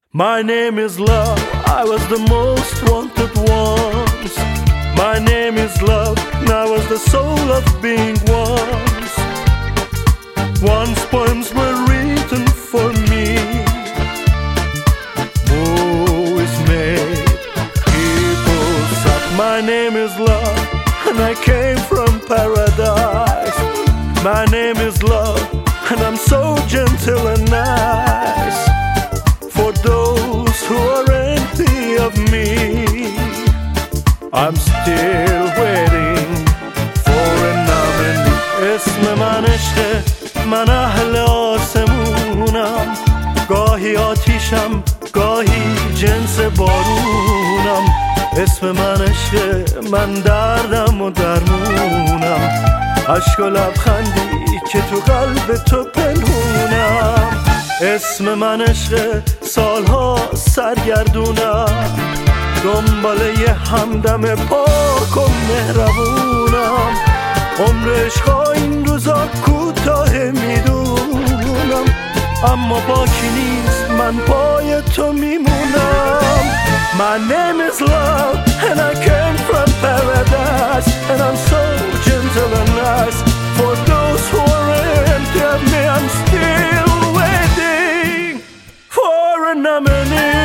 My name is love, I was the most wanted once. My name is love, and I was the soul of being once. Once poems were written for me. Movies made, people said my name is love, and I came from paradise. My name is love, and I'm so gentle and nice. For those who are empty of me, I'm still waiting for an avenue. اسم من عشقه، من اهل آسمونم. گاهی آتیشم، گاهی جنس بارونم. اسم من عشقه، من دردم و درمونم. عشق و لبخندی که تو قلب تو پنهونم. اسم من عشقه، سالها سرگردونم. دنبال یه همدم پاک و مهربونم. عمر عشقا این روزا کوتاه میدونم، اما باکی نیست، من پای تو میمونم. My name is love, and I came from paradise, and I'm so gentle and nice. For those who are empty of me, I'm still waiting for an avenue.